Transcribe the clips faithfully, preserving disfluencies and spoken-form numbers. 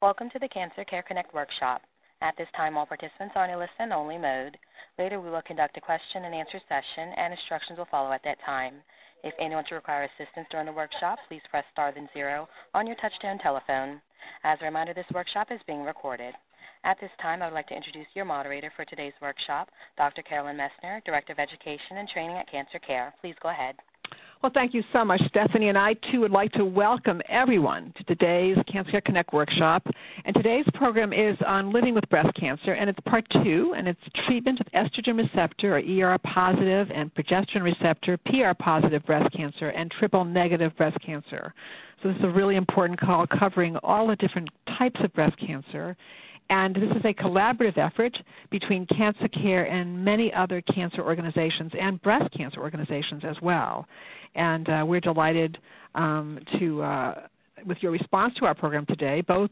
Welcome to the Cancer Care Connect workshop. At this time, all participants are in a listen-only mode. Later, we will conduct a question-and-answer session, and instructions will follow at that time. If anyone should require assistance during the workshop, please press star then zero on your touch-tone telephone. As a reminder, this workshop is being recorded. At this time, I would like to introduce your moderator for today's workshop, Doctor Carolyn Messner, Director of Education and Training at Cancer Care. Please go ahead. Well, thank you so much, Stephanie, and I, too, would like to welcome everyone to today's Cancer Care Connect workshop. And today's program is on living with breast cancer, and it's part two, and it's treatment of estrogen receptor, or E R positive, and progesterone receptor, P R positive breast cancer, and triple-negative breast cancer. So this is a really important call covering all the different types of breast cancer. And this is a collaborative effort between Cancer Care and many other cancer organizations and breast cancer organizations as well. And uh, we're delighted um, to, uh, with your response to our program today, both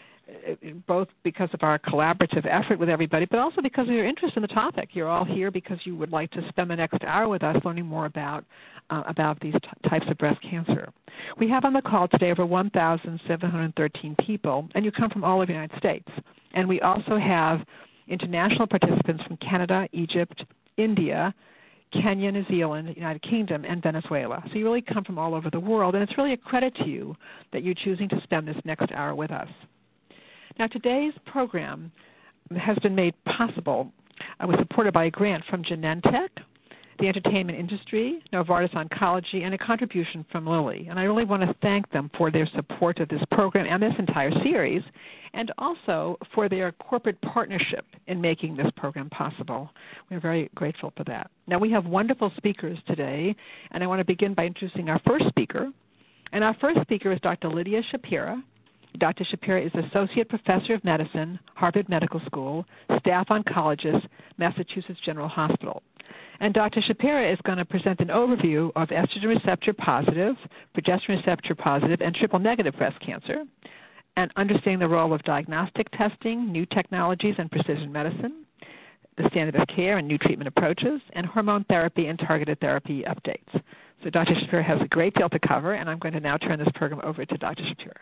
both because of our collaborative effort with everybody, but also because of your interest in the topic. You're all here because you would like to spend the next hour with us learning more about uh, about these t- types of breast cancer. We have on the call today over one thousand seven hundred thirteen people, and you come from all over the United States. And we also have international participants from Canada, Egypt, India, Kenya, New Zealand, United Kingdom, and Venezuela. So you really come from all over the world, and it's really a credit to you that you're choosing to spend this next hour with us. Now, today's program has been made possible, uh, was supported by a grant from Genentech, the entertainment industry, Novartis Oncology, and a contribution from Lilly. And I really want to thank them for their support of this program and this entire series, and also for their corporate partnership in making this program possible. We're very grateful for that. Now, we have wonderful speakers today, and I want to begin by introducing our first speaker. And our first speaker is Doctor Lydia Shapira. Doctor Shapira is Associate Professor of Medicine, Harvard Medical School, Staff Oncologist, Massachusetts General Hospital. And Doctor Shapira is going to present an overview of estrogen receptor positive, progesterone receptor positive, and triple-negative breast cancer, and understanding the role of diagnostic testing, new technologies, and precision medicine, the standard of care and new treatment approaches, and hormone therapy and targeted therapy updates. So Doctor Shapira has a great deal to cover, and I'm going to now turn this program over to Doctor Shapira.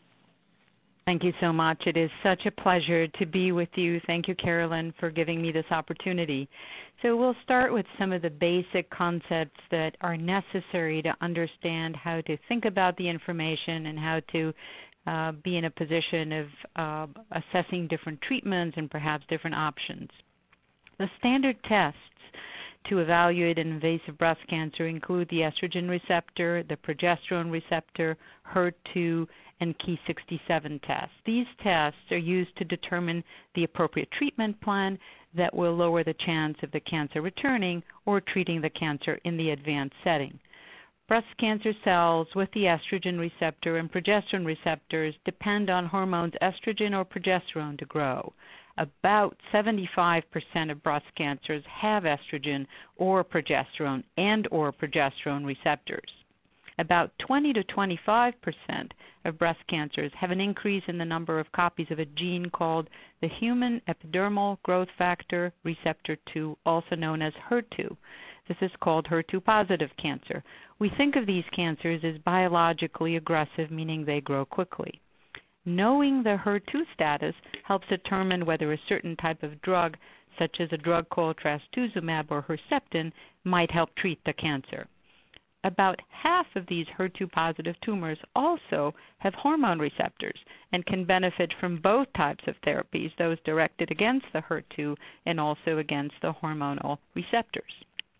Thank you so much. It is such a pleasure to be with you. Thank you, Carolyn, for giving me this opportunity. So we'll start with some of the basic concepts that are necessary to understand how to think about the information and how to uh, be in a position of uh, assessing different treatments and perhaps different options. The standard tests to evaluate invasive breast cancer include the estrogen receptor, the progesterone receptor, H E R two, and Ki sixty-seven tests. These tests are used to determine the appropriate treatment plan that will lower the chance of the cancer returning or treating the cancer in the advanced setting. Breast cancer cells with the estrogen receptor and progesterone receptors depend on hormones estrogen or progesterone to grow. About seventy-five percent of breast cancers have estrogen or progesterone and or progesterone receptors. About twenty to twenty-five percent of breast cancers have an increase in the number of copies of a gene called the human epidermal growth factor receptor two, also known as H E R two. This is called H E R two positive cancer. We think of these cancers as biologically aggressive, meaning they grow quickly. Knowing the H E R two status helps determine whether a certain type of drug, such as a drug called trastuzumab or Herceptin, might help treat the cancer. About half of these H E R two positive tumors also have hormone receptors and can benefit from both types of therapies, those directed against the H E R two and also against the hormonal receptors.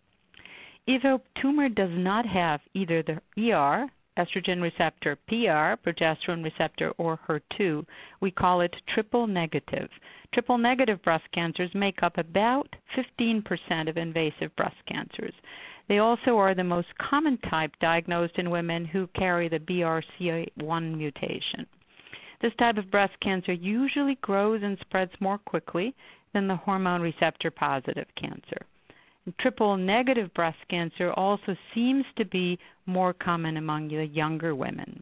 If a tumor does not have either the E R, estrogen receptor, P R, progesterone receptor, or H E R two, we call it triple negative. Triple negative breast cancers make up about fifteen percent of invasive breast cancers. They also are the most common type diagnosed in women who carry the B R C A one mutation. This type of breast cancer usually grows and spreads more quickly than the hormone receptor positive cancer. Triple-negative breast cancer also seems to be more common among the younger women.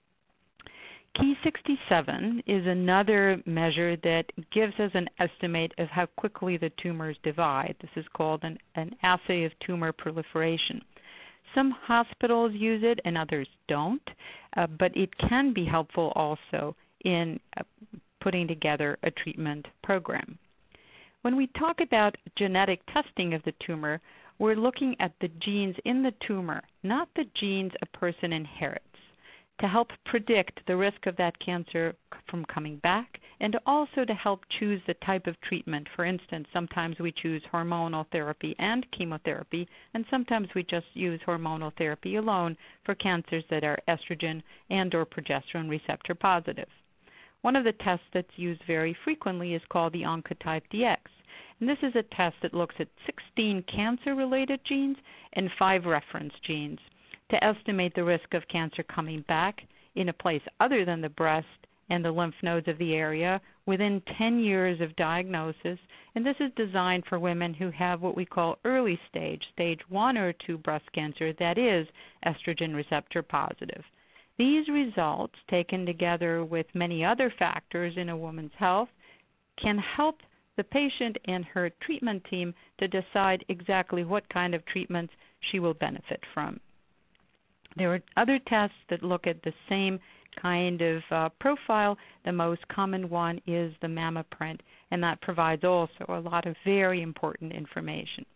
Ki sixty-seven is another measure that gives us an estimate of how quickly the tumors divide. This is called an, an assay of tumor proliferation. Some hospitals use it and others don't, uh, but it can be helpful also in uh, putting together a treatment program. When we talk about genetic testing of the tumor, we're looking at the genes in the tumor, not the genes a person inherits, to help predict the risk of that cancer from coming back, and also to help choose the type of treatment. For instance, sometimes we choose hormonal therapy and chemotherapy, and sometimes we just use hormonal therapy alone for cancers that are estrogen and or progesterone receptor positive. One of the tests that's used very frequently is called the Oncotype D X. And this is a test that looks at sixteen cancer-related genes and five reference genes to estimate the risk of cancer coming back in a place other than the breast and the lymph nodes of the area within ten years of diagnosis. And this is designed for women who have what we call early stage, stage one or two breast cancer that is estrogen receptor positive. These results, taken together with many other factors in a woman's health, can help the patient and her treatment team to decide exactly what kind of treatments she will benefit from. There are other tests that look at the same kind of uh, profile. The most common one is the MammaPrint, and that provides also a lot of very important information.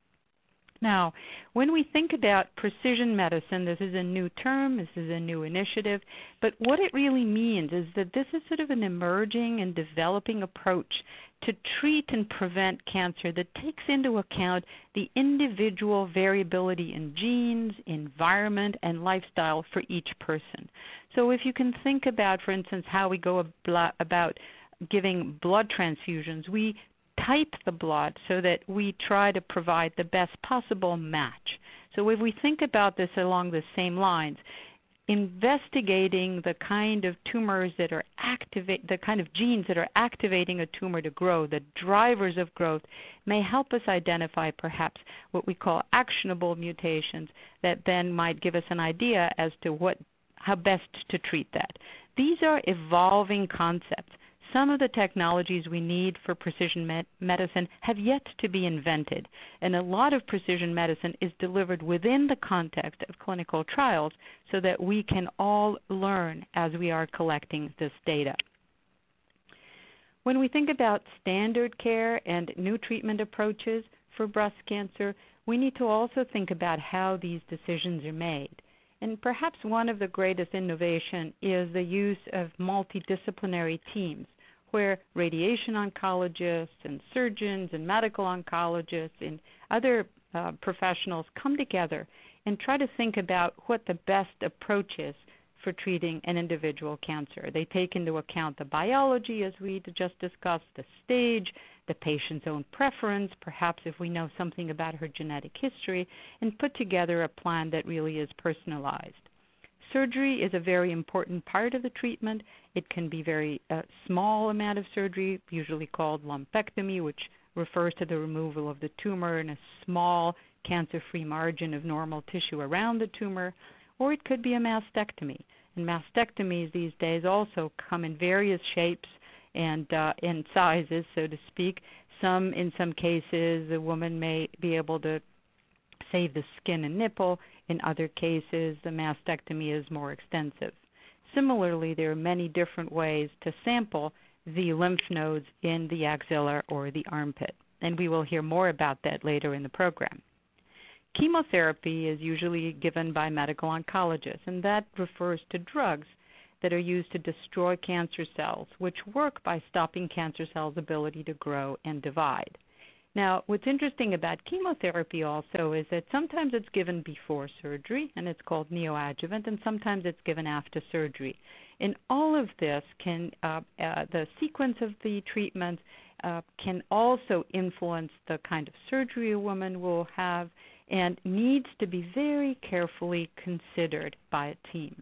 Now, when we think about precision medicine, this is a new term, this is a new initiative, but what it really means is that this is sort of an emerging and developing approach to treat and prevent cancer that takes into account the individual variability in genes, environment, and lifestyle for each person. So if you can think about, for instance, how we go about giving blood transfusions, we type the blood so that we try to provide the best possible match. So if we think about this along the same lines, investigating the kind of tumors that are activate, the kind of genes that are activating a tumor to grow, the drivers of growth, may help us identify perhaps what we call actionable mutations that then might give us an idea as to what, how best to treat that. These are evolving concepts. Some of the technologies we need for precision med- medicine have yet to be invented, and a lot of precision medicine is delivered within the context of clinical trials so that we can all learn as we are collecting this data. When we think about standard care and new treatment approaches for breast cancer, we need to also think about how these decisions are made. And perhaps one of the greatest innovation is the use of multidisciplinary teams, where radiation oncologists and surgeons and medical oncologists and other uh, professionals come together and try to think about what the best approach is for treating an individual cancer. They take into account the biology, as we just discussed, the stage, the patient's own preference, perhaps if we know something about her genetic history, and put together a plan that really is personalized. Surgery is a very important part of the treatment. It can be very uh, small amount of surgery, usually called lumpectomy, which refers to the removal of the tumor and a small cancer-free margin of normal tissue around the tumor, or it could be a mastectomy. And mastectomies these days also come in various shapes and uh, in sizes, so to speak. Some, in some cases, the woman may be able to save the skin and nipple. In other cases, the mastectomy is more extensive. Similarly, there are many different ways to sample the lymph nodes in the axilla or the armpit, and we will hear more about that later in the program. Chemotherapy is usually given by medical oncologists, and that refers to drugs that are used to destroy cancer cells, which work by stopping cancer cells' ability to grow and divide. Now, what's interesting about chemotherapy also is that sometimes it's given before surgery, and it's called neoadjuvant, and sometimes it's given after surgery. In all of this, can uh, uh, the sequence of the treatment uh, can also influence the kind of surgery a woman will have and needs to be very carefully considered by a team.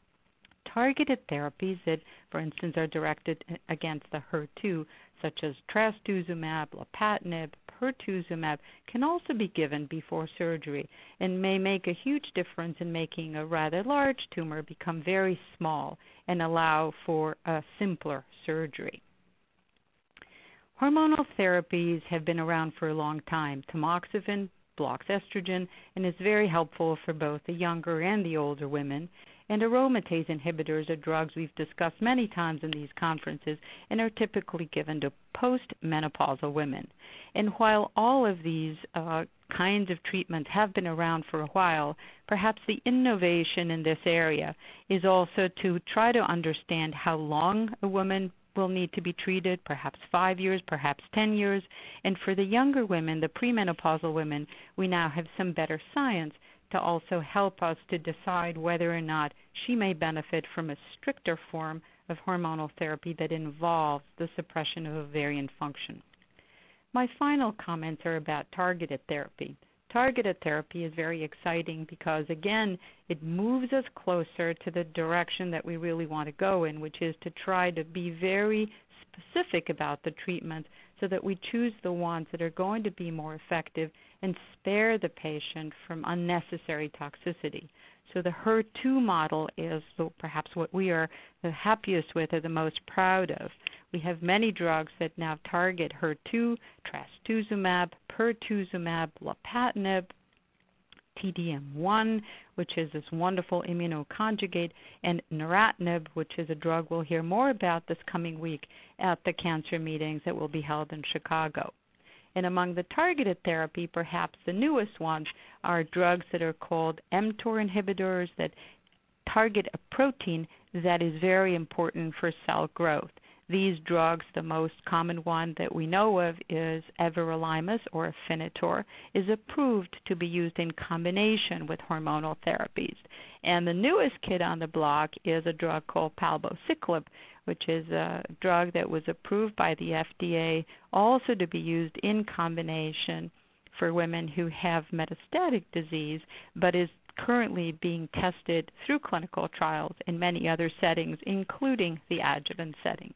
Targeted therapies that, for instance, are directed against the H E R two, such as trastuzumab, lapatinib, pertuzumab, can also be given before surgery and may make a huge difference in making a rather large tumor become very small and allow for a simpler surgery. Hormonal therapies have been around for a long time. Tamoxifen blocks estrogen and is very helpful for both the younger and the older women. And aromatase inhibitors are drugs we've discussed many times in these conferences and are typically given to postmenopausal women. And while all of these uh, kinds of treatments have been around for a while, perhaps the innovation in this area is also to try to understand how long a woman will need to be treated, perhaps five years, perhaps ten years. And for the younger women, the premenopausal women, we now have some better science to also help us to decide whether or not she may benefit from a stricter form of hormonal therapy that involves the suppression of ovarian function. My final comments are about targeted therapy. Targeted therapy is very exciting because, again, it moves us closer to the direction that we really want to go in, which is to try to be very specific about the treatment so that we choose the ones that are going to be more effective and spare the patient from unnecessary toxicity. So the H E R two model is the, perhaps what we are the happiest with or the most proud of. We have many drugs that now target H E R two, trastuzumab, pertuzumab, lapatinib, T D M one, which is this wonderful immunoconjugate, and neratinib, which is a drug we'll hear more about this coming week at the cancer meetings that will be held in Chicago. And among the targeted therapy, perhaps the newest ones are drugs that are called mTOR inhibitors that target a protein that is very important for cell growth. These drugs, the most common one that we know of is everolimus or Afinitor, is approved to be used in combination with hormonal therapies. And the newest kid on the block is a drug called palbociclib, which is a drug that was approved by the F D A also to be used in combination for women who have metastatic disease, but is currently being tested through clinical trials in many other settings, including the adjuvant setting.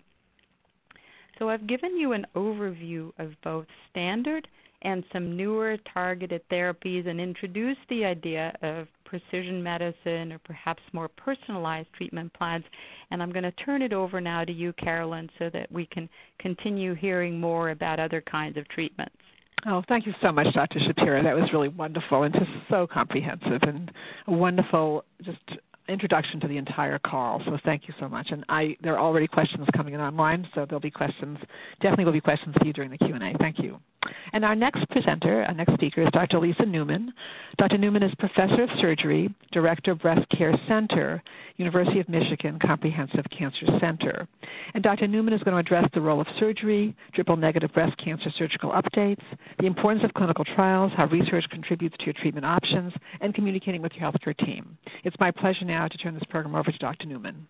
So I've given you an overview of both standard and some newer targeted therapies and introduced the idea of precision medicine or perhaps more personalized treatment plans. And I'm going to turn it over now to you, Carolyn, so that we can continue hearing more about other kinds of treatments. Oh, thank you so much, Doctor Shapiro. That was really wonderful and just so comprehensive and a wonderful just introduction to the entire call. So thank you so much. And I, there are already questions coming in online, so there'll be questions, definitely will be questions for you during the Q and A. Thank you. And our next presenter, our next speaker is Doctor Lisa Newman. Doctor Newman is Professor of Surgery, Director of Breast Care Center, University of Michigan Comprehensive Cancer Center. And Doctor Newman is going to address the role of surgery, triple-negative breast cancer surgical updates, the importance of clinical trials, how research contributes to your treatment options, and communicating with your healthcare team. It's my pleasure now to turn this program over to Doctor Newman.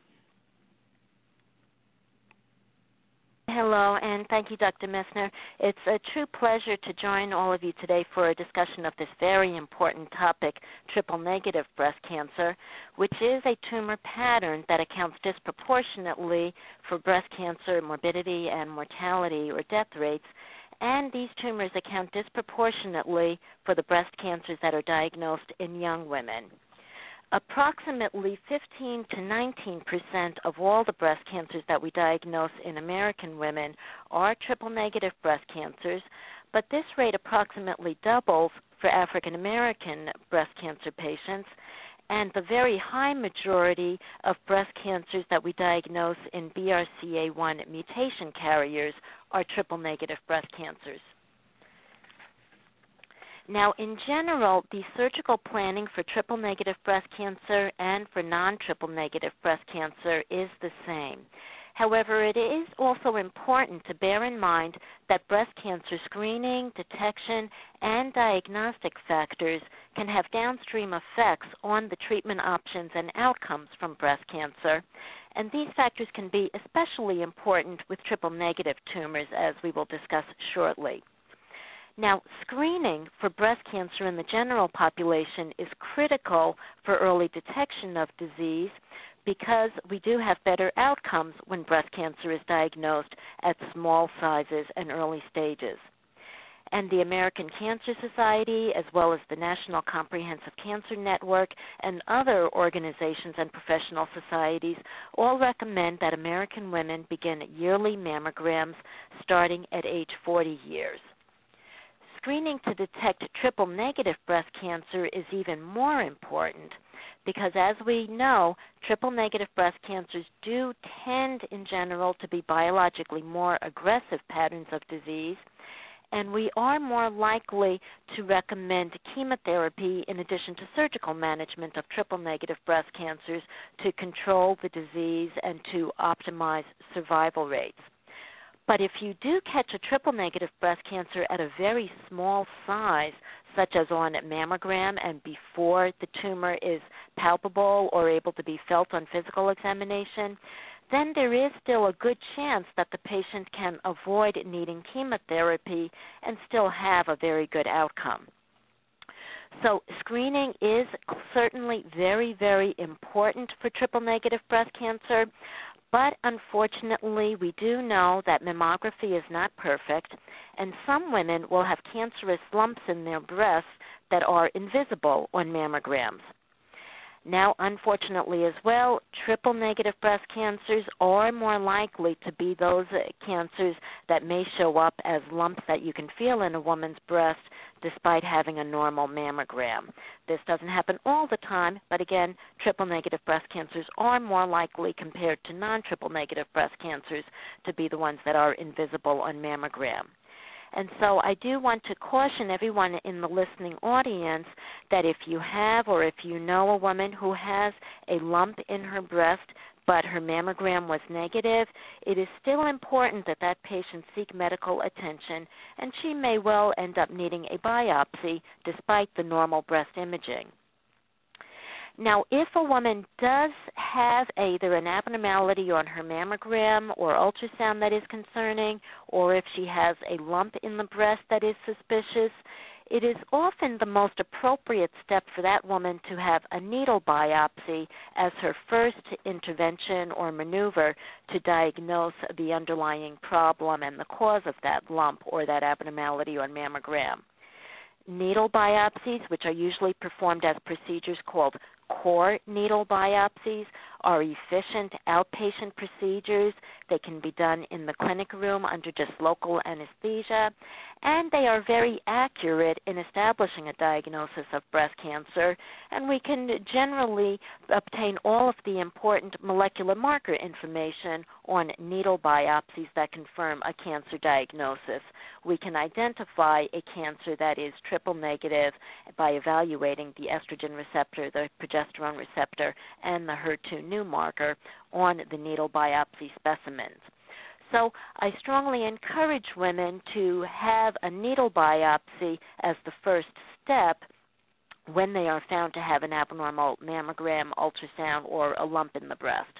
Hello, and thank you, Doctor Messner. It's a true pleasure to join all of you today for a discussion of this very important topic, triple-negative breast cancer, which is a tumor pattern that accounts disproportionately for breast cancer morbidity and mortality or death rates. And these tumors account disproportionately for the breast cancers that are diagnosed in young women. Approximately fifteen to nineteen percent of all the breast cancers that we diagnose in American women are triple-negative breast cancers, but this rate approximately doubles for African American breast cancer patients, and the very high majority of breast cancers that we diagnose in B R C A one mutation carriers are triple-negative breast cancers. Now, in general, the surgical planning for triple-negative breast cancer and for non-triple-negative breast cancer is the same. However, it is also important to bear in mind that breast cancer screening, detection, and diagnostic factors can have downstream effects on the treatment options and outcomes from breast cancer. And these factors can be especially important with triple-negative tumors, as we will discuss shortly. Now, screening for breast cancer in the general population is critical for early detection of disease because we do have better outcomes when breast cancer is diagnosed at small sizes and early stages. And the American Cancer Society, as well as the National Comprehensive Cancer Network and other organizations and professional societies, all recommend that American women begin yearly mammograms starting at age forty years. screening to detect triple-negative breast cancer is even more important because, as we know, triple-negative breast cancers do tend, in general, to be biologically more aggressive patterns of disease, and we are more likely to recommend chemotherapy in addition to surgical management of triple-negative breast cancers to control the disease and to optimize survival rates. But if you do catch a triple-negative breast cancer at a very small size, such as on a mammogram and before the tumor is palpable or able to be felt on physical examination, then there is still a good chance that the patient can avoid needing chemotherapy and still have a very good outcome. So screening is certainly very, very important for triple-negative breast cancer. But unfortunately, we do know that mammography is not perfect, and some women will have cancerous lumps in their breasts that are invisible on mammograms. Now, unfortunately as well, triple-negative breast cancers are more likely to be those cancers that may show up as lumps that you can feel in a woman's breast despite having a normal mammogram. This doesn't happen all the time, but again, triple-negative breast cancers are more likely compared to non-triple-negative breast cancers to be the ones that are invisible on mammogram. And so I do want to caution everyone in the listening audience that if you have or if you know a woman who has a lump in her breast but her mammogram was negative, it is still important that that patient seek medical attention, and she may well end up needing a biopsy despite the normal breast imaging. Now, if a woman does have either an abnormality on her mammogram or ultrasound that is concerning, or if she has a lump in the breast that is suspicious, it is often the most appropriate step for that woman to have a needle biopsy as her first intervention or maneuver to diagnose the underlying problem and the cause of that lump or that abnormality on mammogram. Needle biopsies, which are usually performed as procedures called core needle biopsies, are efficient outpatient procedures. They can be done in the clinic room under just local anesthesia, and they are very accurate in establishing a diagnosis of breast cancer, and we can generally obtain all of the important molecular marker information on needle biopsies that confirm a cancer diagnosis. We can identify a cancer that is triple negative by evaluating the estrogen receptor, the progesterone receptor, and the H E R two new marker on the needle biopsy specimens. So I strongly encourage women to have a needle biopsy as the first step when they are found to have an abnormal mammogram, ultrasound, or a lump in the breast.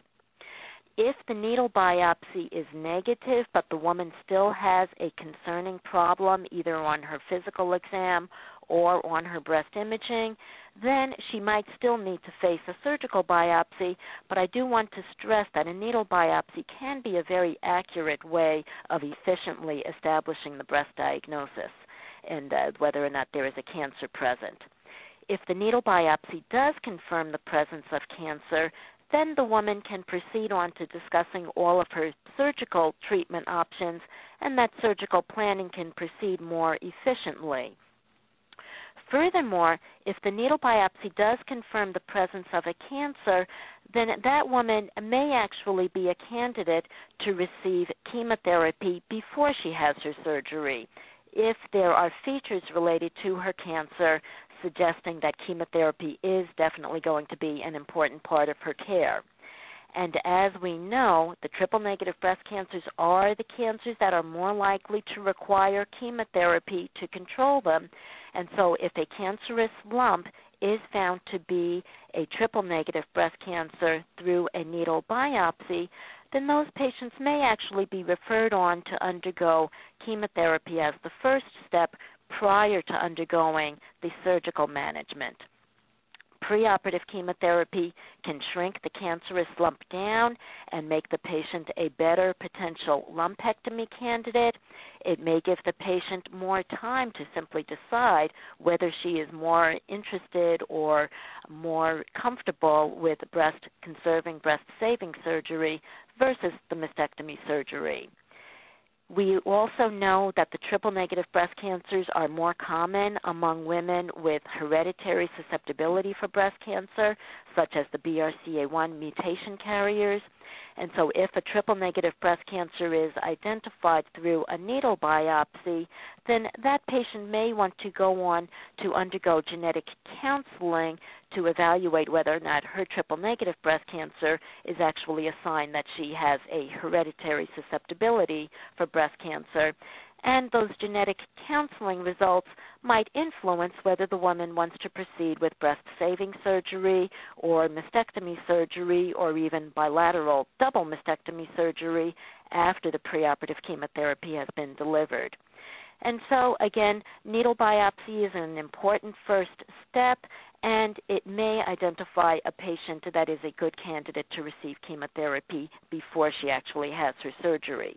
If the needle biopsy is negative, but the woman still has a concerning problem either on her physical exam or on her breast imaging, then she might still need to face a surgical biopsy, but I do want to stress that a needle biopsy can be a very accurate way of efficiently establishing the breast diagnosis and uh, whether or not there is a cancer present. If the needle biopsy does confirm the presence of cancer, then the woman can proceed on to discussing all of her surgical treatment options, and that surgical planning can proceed more efficiently. Furthermore, if the needle biopsy does confirm the presence of a cancer, then that woman may actually be a candidate to receive chemotherapy before she has her surgery, if there are features related to her cancer suggesting that chemotherapy is definitely going to be an important part of her care. And as we know, the triple-negative breast cancers are the cancers that are more likely to require chemotherapy to control them. And so if a cancerous lump is found to be a triple-negative breast cancer through a needle biopsy, then those patients may actually be referred on to undergo chemotherapy as the first step prior to undergoing the surgical management. Preoperative chemotherapy can shrink the cancerous lump down and make the patient a better potential lumpectomy candidate. It may give the patient more time to simply decide whether she is more interested or more comfortable with breast-conserving, breast-saving surgery versus the mastectomy surgery. We also know that the triple-negative breast cancers are more common among women with hereditary susceptibility for breast cancer, such as the B R C A one mutation carriers. And so if a triple-negative breast cancer is identified through a needle biopsy, then that patient may want to go on to undergo genetic counseling to evaluate whether or not her triple-negative breast cancer is actually a sign that she has a hereditary susceptibility for breast cancer. And those genetic counseling results might influence whether the woman wants to proceed with breast-saving surgery or mastectomy surgery or even bilateral double mastectomy surgery after the preoperative chemotherapy has been delivered. And so, again, needle biopsy is an important first step, and it may identify a patient that is a good candidate to receive chemotherapy before she actually has her surgery.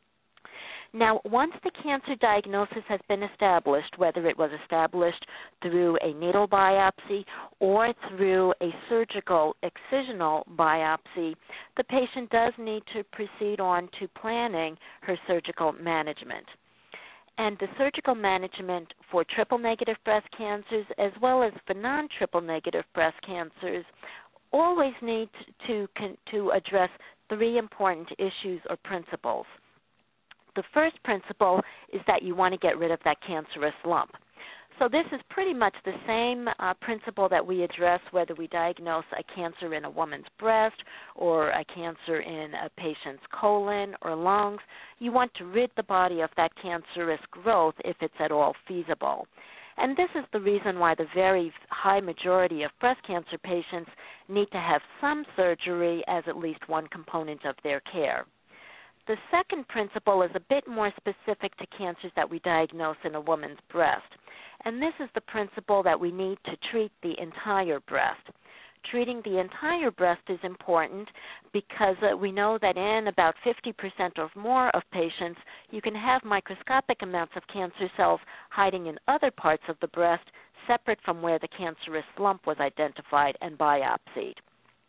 Now, once the cancer diagnosis has been established, whether it was established through a needle biopsy or through a surgical excisional biopsy, the patient does need to proceed on to planning her surgical management. And the surgical management for triple-negative breast cancers as well as for non-triple-negative breast cancers always needs to, to address three important issues or principles. The first principle is that you want to get rid of that cancerous lump. So this is pretty much the same uh, principle that we address whether we diagnose a cancer in a woman's breast or a cancer in a patient's colon or lungs. You want to rid the body of that cancerous growth if it's at all feasible. And this is the reason why the very high majority of breast cancer patients need to have some surgery as at least one component of their care. The second principle is a bit more specific to cancers that we diagnose in a woman's breast. And this is the principle that we need to treat the entire breast. Treating the entire breast is important because uh, we know that in about fifty percent or more of patients, you can have microscopic amounts of cancer cells hiding in other parts of the breast separate from where the cancerous lump was identified and biopsied.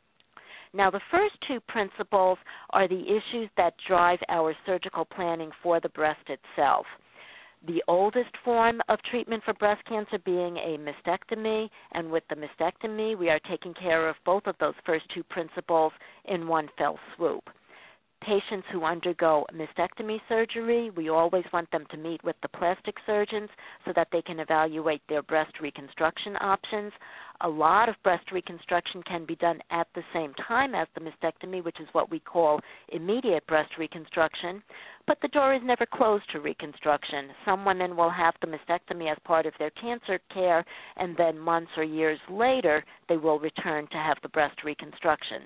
Now, the first two principles are the issues that drive our surgical planning for the breast itself. The oldest form of treatment for breast cancer being a mastectomy, and with the mastectomy, we are taking care of both of those first two principles in one fell swoop. Patients who undergo mastectomy surgery, we always want them to meet with the plastic surgeons so that they can evaluate their breast reconstruction options. A lot of breast reconstruction can be done at the same time as the mastectomy, which is what we call immediate breast reconstruction, but the door is never closed to reconstruction. Some women will have the mastectomy as part of their cancer care, and then months or years later, they will return to have the breast reconstruction.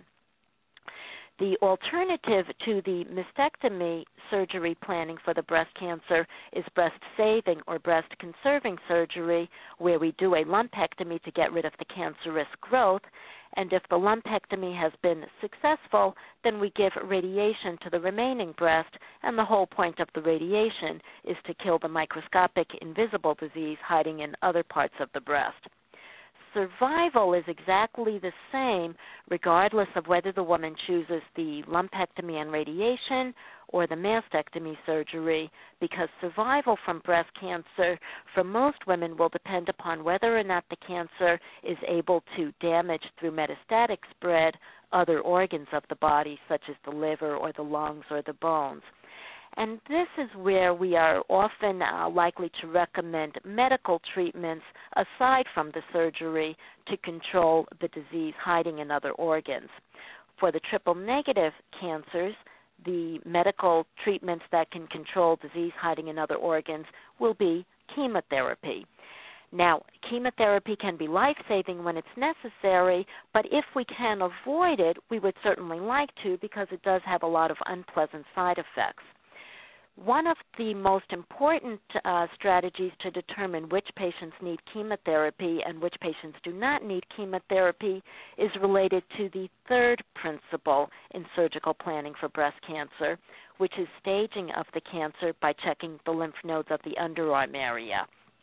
The alternative to the mastectomy surgery planning for the breast cancer is breast-saving or breast-conserving surgery, where we do a lumpectomy to get rid of the cancerous growth. And if the lumpectomy has been successful, then we give radiation to the remaining breast, and the whole point of the radiation is to kill the microscopic invisible disease hiding in other parts of the breast. Survival is exactly the same regardless of whether the woman chooses the lumpectomy and radiation or the mastectomy surgery, because survival from breast cancer for most women will depend upon whether or not the cancer is able to damage through metastatic spread other organs of the body, such as the liver or the lungs or the bones. And this is where we are often uh, likely to recommend medical treatments aside from the surgery to control the disease hiding in other organs. For the triple-negative cancers, the medical treatments that can control disease hiding in other organs will be chemotherapy. Now, chemotherapy can be life-saving when it's necessary, but if we can avoid it, we would certainly like to because it does have a lot of unpleasant side effects. One of the most important uh, strategies to determine which patients need chemotherapy and which patients do not need chemotherapy is related to the third principle in surgical planning for breast cancer, which is staging of the cancer by checking the lymph nodes of the underarm area.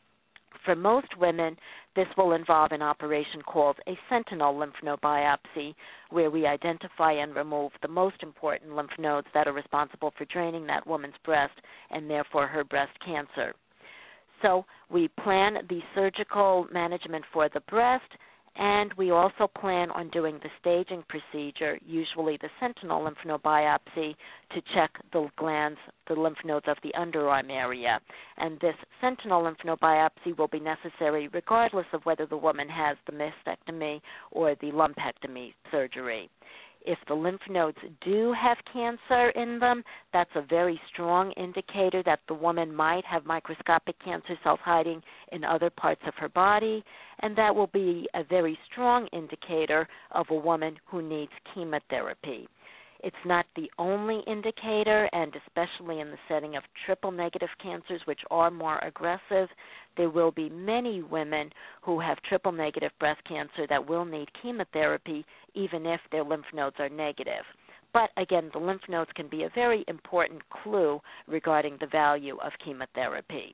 For most women, this will involve an operation called a sentinel lymph node biopsy, where we identify and remove the most important lymph nodes that are responsible for draining that woman's breast and therefore her breast cancer. So we plan the surgical management for the breast, and we also plan on doing the staging procedure, usually the sentinel lymph node biopsy, to check the glands, the lymph nodes of the underarm area. And this sentinel lymph node biopsy will be necessary regardless of whether the woman has the mastectomy or the lumpectomy surgery. If the lymph nodes do have cancer in them, that's a very strong indicator that the woman might have microscopic cancer cells hiding in other parts of her body, and that will be a very strong indicator of a woman who needs chemotherapy. It's not the only indicator, and especially in the setting of triple-negative cancers, which are more aggressive, there will be many women who have triple-negative breast cancer that will need chemotherapy even if their lymph nodes are negative. But again, the lymph nodes can be a very important clue regarding the value of chemotherapy.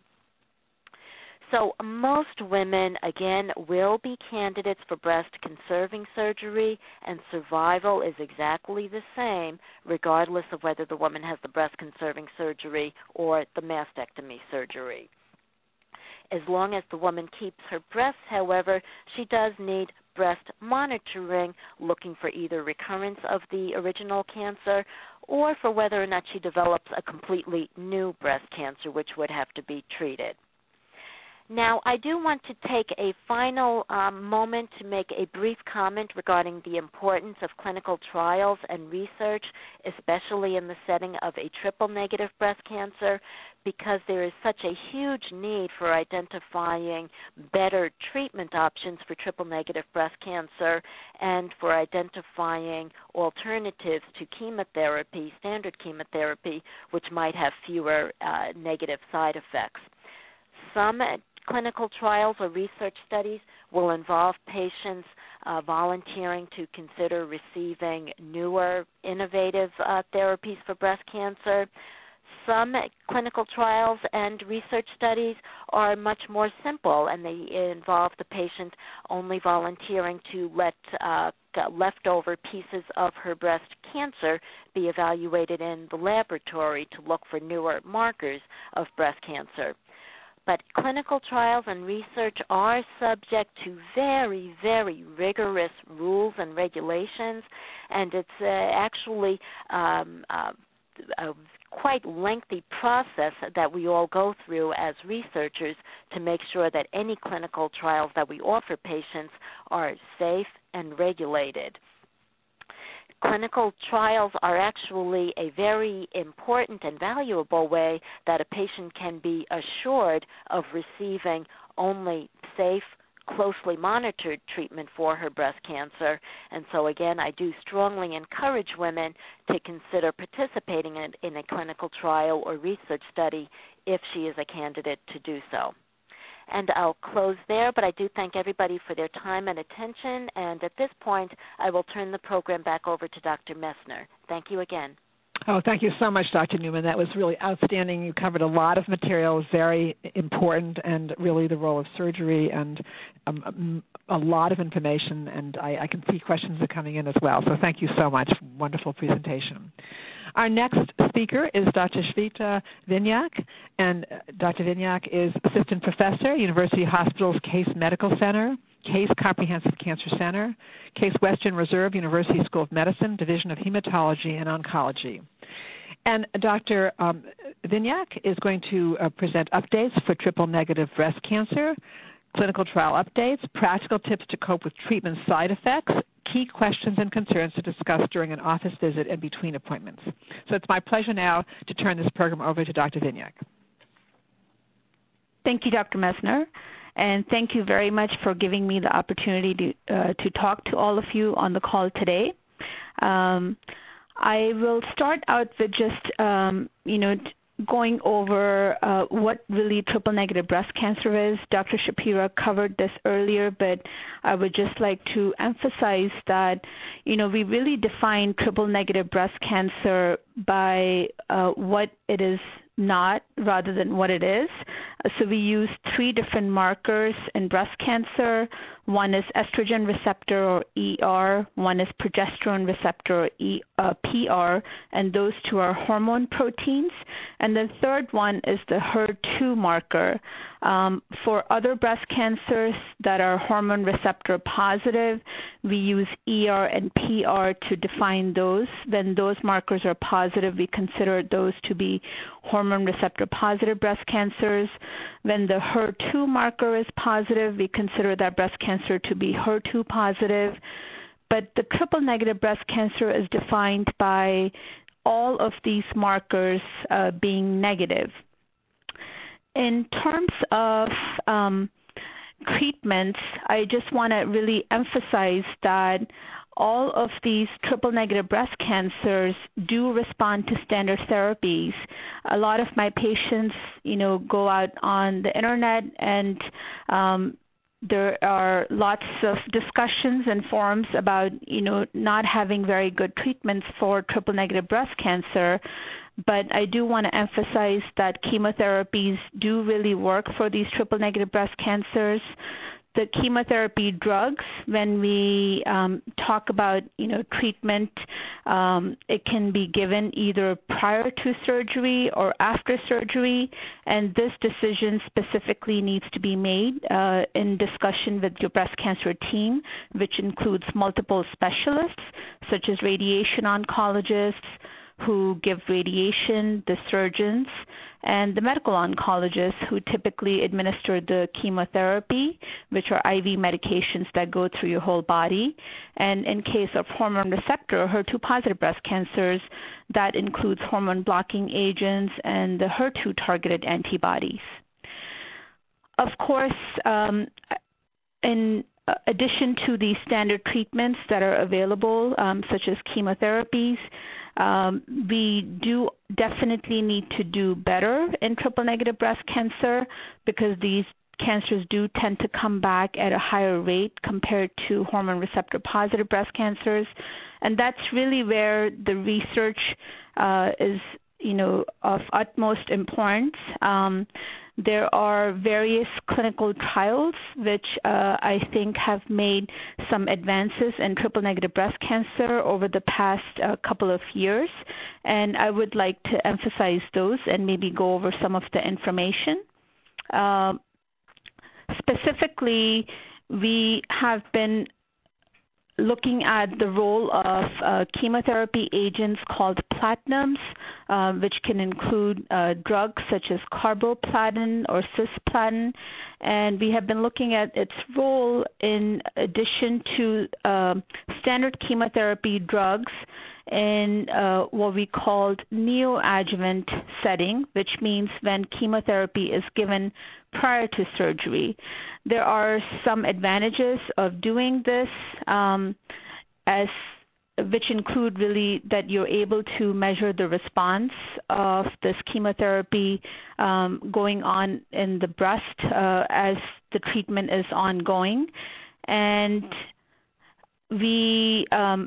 So most women, again, will be candidates for breast-conserving surgery, and survival is exactly the same regardless of whether the woman has the breast-conserving surgery or the mastectomy surgery. As long as the woman keeps her breasts, however, she does need breast monitoring, looking for either recurrence of the original cancer or for whether or not she develops a completely new breast cancer, which would have to be treated. Now, I do want to take a final um, moment to make a brief comment regarding the importance of clinical trials and research, especially in the setting of a triple-negative breast cancer, because there is such a huge need for identifying better treatment options for triple-negative breast cancer and for identifying alternatives to chemotherapy, standard chemotherapy, which might have fewer uh, negative side effects. Some clinical trials or research studies will involve patients uh, volunteering to consider receiving newer, innovative uh, therapies for breast cancer. Some clinical trials and research studies are much more simple, and they involve the patient only volunteering to let uh, leftover pieces of her breast cancer be evaluated in the laboratory to look for newer markers of breast cancer. But clinical trials and research are subject to very, very rigorous rules and regulations, and it's uh, actually um, uh, a quite lengthy process that we all go through as researchers to make sure that any clinical trials that we offer patients are safe and regulated. Clinical trials are actually a very important and valuable way that a patient can be assured of receiving only safe, closely monitored treatment for her breast cancer. And so again, I do strongly encourage women to consider participating in, in a clinical trial or research study if she is a candidate to do so. And I'll close there, but I do thank everybody for their time and attention. And at this point, I will turn the program back over to Doctor Messner. Thank you again. Oh, thank you so much, Doctor Newman. That was really outstanding. You covered a lot of material, very important, and really the role of surgery and um, a lot of information, and I, I can see questions are coming in as well. So thank you so much. Wonderful presentation. Our next speaker is Doctor Shveta Vinyak, and Doctor Vinyak is Assistant Professor, University Hospitals Case Medical Center, Case Comprehensive Cancer Center, Case Western Reserve University School of Medicine, Division of Hematology and Oncology. And Doctor Um, Vinyak is going to uh, present updates for triple-negative breast cancer, clinical trial updates, practical tips to cope with treatment side effects, key questions and concerns to discuss during an office visit and between appointments. So it's my pleasure now to turn this program over to Doctor Vinyak. Thank you, Doctor Messner, and thank you very much for giving me the opportunity to, uh, to talk to all of you on the call today. Um, I will start out with just, um, you know, going over uh, what really triple-negative breast cancer is. Doctor Shapira covered this earlier, but I would just like to emphasize that, you know, we really define triple-negative breast cancer by uh, what it is not rather than what it is. So we use three different markers in breast cancer. One is estrogen receptor, or E R. One is progesterone receptor, or e, uh, P R. And those two are hormone proteins. And the third one is the H E R two marker. Um, for other breast cancers that are hormone receptor positive, we use E R and P R to define those. When those markers are positive, we consider those to be hormone receptor positive breast cancers. When the H E R two marker is positive, we consider that breast cancer to be H E R two positive. But the triple negative breast cancer is defined by all of these markers uh, being negative. In terms of um, treatments, I just want to really emphasize that all of these triple negative breast cancers do respond to standard therapies. A lot of my patients, you know, go out on the internet, and um, there are lots of discussions and forums about, you know, not having very good treatments for triple negative breast cancer. But I do want to emphasize that chemotherapies do really work for these triple negative breast cancers. The chemotherapy drugs, when we um, talk about, you know, treatment, um, it can be given either prior to surgery or after surgery, and this decision specifically needs to be made uh, in discussion with your breast cancer team, which includes multiple specialists, such as radiation oncologists, who give radiation, the surgeons, and the medical oncologists who typically administer the chemotherapy, which are I V medications that go through your whole body. And in case of hormone receptor H E R two positive breast cancers, that includes hormone blocking agents and the H E R two targeted antibodies. Of course, um, in addition to the standard treatments that are available, um, such as chemotherapies, um, we do definitely need to do better in triple negative breast cancer, because these cancers do tend to come back at a higher rate compared to hormone receptor positive breast cancers. And that's really where the research uh, is, you know, of utmost importance. Um, There are various clinical trials which uh, I think have made some advances in triple negative breast cancer over the past uh, couple of years, and I would like to emphasize those and maybe go over some of the information. Uh, specifically, we have been looking at the role of uh, chemotherapy agents called platinums, uh, which can include uh, drugs such as carboplatin or cisplatin, and we have been looking at its role in addition to uh, standard chemotherapy drugs in uh, what we called neoadjuvant setting, which means when chemotherapy is given prior to surgery. There are some advantages of doing this, um, as which include really that you're able to measure the response of this chemotherapy um, going on in the breast uh, as the treatment is ongoing. And we um,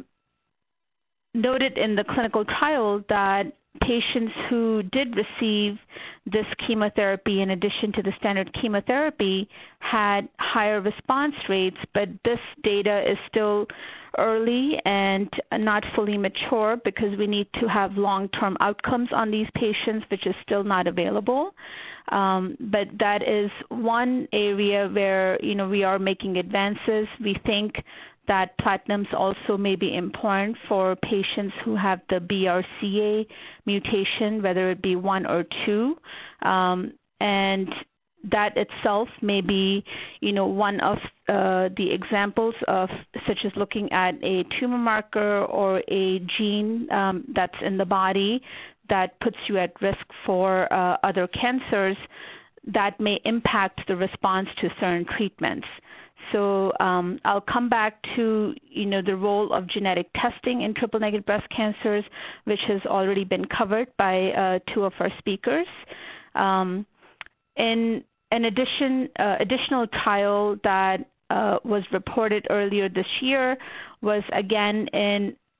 noted in the clinical trial that patients who did receive this chemotherapy in addition to the standard chemotherapy had higher response rates, but this data is still early and not fully mature because we need to have long-term outcomes on these patients, which is still not available. Um, but that is one area where, you know, we are making advances. We think that platinums also may be important for patients who have the B R C A mutation, whether it be one or two, um, and that itself may be, you know, one of uh, the examples of, such as looking at a tumor marker or a gene um, that's in the body that puts you at risk for uh, other cancers that may impact the response to certain treatments. So um, I'll come back to, you know, the role of genetic testing in triple negative breast cancers, which has already been covered by uh, two of our speakers. Um, in an addition, uh, additional trial that uh, was reported earlier this year was again in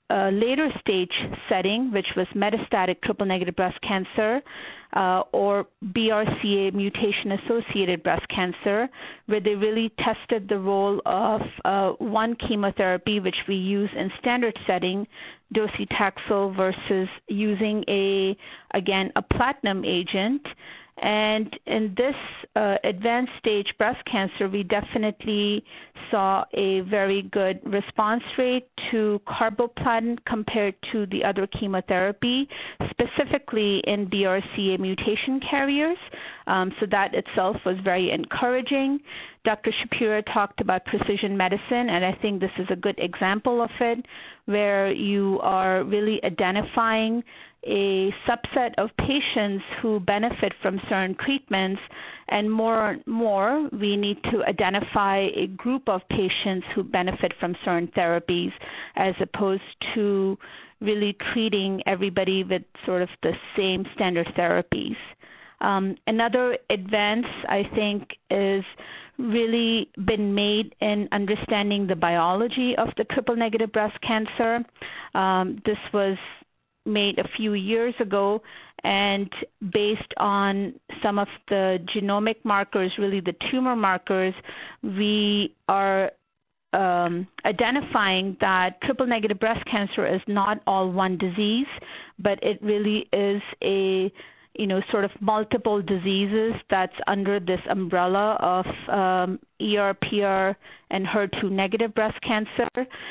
a later stage setting, which was metastatic triple-negative breast cancer, uh, or B R C A mutation-associated breast cancer, where they really tested the role of uh, one chemotherapy, which we use in standard setting, docetaxel, versus using a, again, a platinum agent. And in this uh, advanced stage breast cancer, we definitely saw a very good response rate to carboplatin compared to the other chemotherapy, specifically in B R C A mutation carriers. Um, so that itself was very encouraging. Doctor Shapira talked about precision medicine, and I think this is a good example of it, where you are really identifying a subset of patients who benefit from certain treatments, and more and more we need to identify a group of patients who benefit from certain therapies, as opposed to really treating everybody with sort of the same standard therapies. Um, another advance, I think, is really been made in understanding the biology of the triple-negative breast cancer. Um, this was made a few years ago, and based on some of the genomic markers, really the tumor markers, we are um, identifying that triple-negative breast cancer is not all one disease, but it really is a you know, sort of multiple diseases that's under this umbrella of um, E R, P R, and H E R two negative breast cancer.